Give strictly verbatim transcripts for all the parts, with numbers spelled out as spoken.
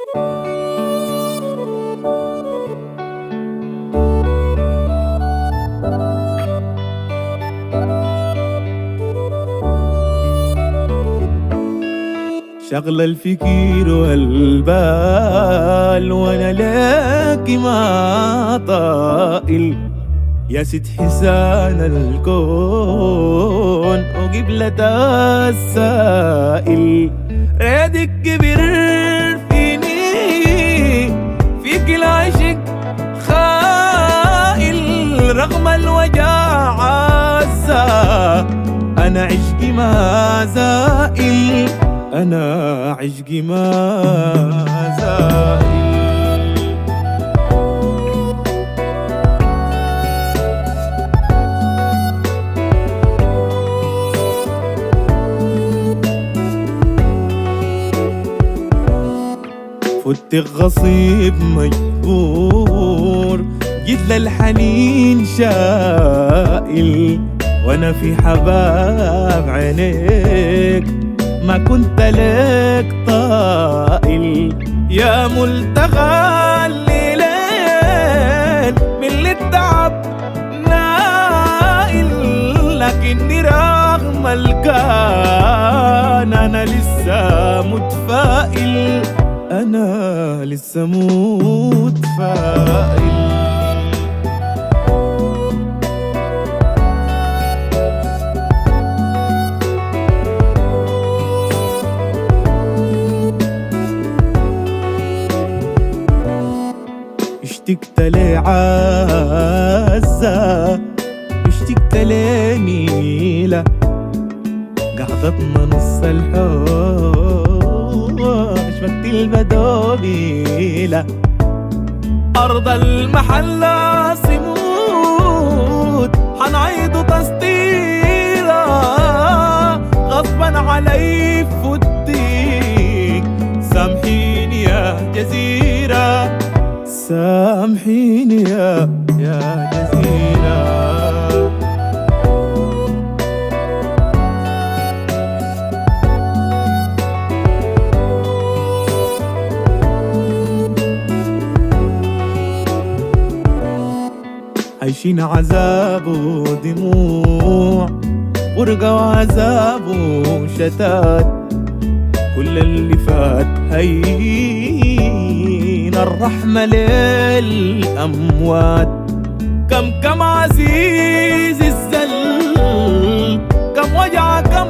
شغل الفكر والبال وانا لك ما طائل يا ست حسان الكون وقبلة السائل ريدك كبر فيني فيك العشق خائل رغم الوجع عزا أنا عشقي ما زائل أنا عشقي ما زائل فت غصيب مجبور جيت للحنين شائل وانا في حباب عينيك ما كنت لك طائل يا ملتقى الليلين من اللي التعب نائل لكني رغم الكان انا لسه متفائل أنا لسه متفائل اشتقت لعزة اشتقت لنيلة قعدتنا نص الحب اشفقت البدوبيلة أرض المحلة سموت حنعيد تسطيرة غصبا علي فتيك سامحيني يا جزيرة سامحيني يا يا جزيرة عايشين عذاب ودموع ورقة وعذاب وشتات كل اللي فات هين الرحمة للأموات كم كم عزيز الزل كم وجع كم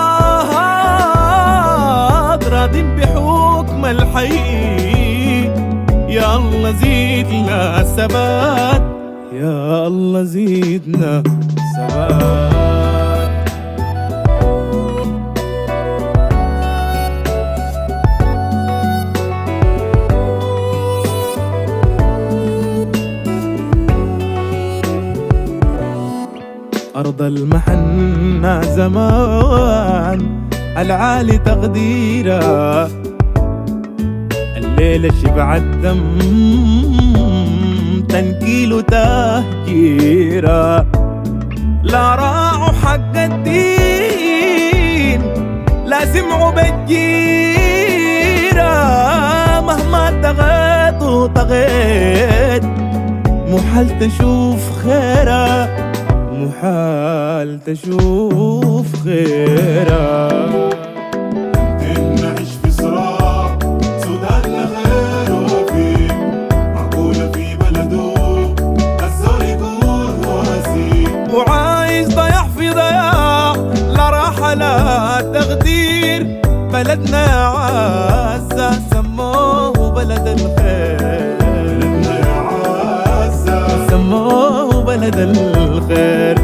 آهات راض بحكم الحي يا الله زيدنا ثبات يا الله زيدنا ثبات أرض المحنة زمان العالي تقديره الليلة شبع الدم تنكيل تهجيرة لا راعوا حق الدين لا سمعوا بالجيرة مهما طغيت وطغيت محال تشوف خيرة محال تشوف خيرة نعيش في صراع سودان لخير وفي معقولة في بلده الزول يكون واسي وعايز ضياع في ضياع لا راحة لا تقدير بلدنا يا عزة سموه بلد الخير بلدنا يا عزة سموه بلد الخير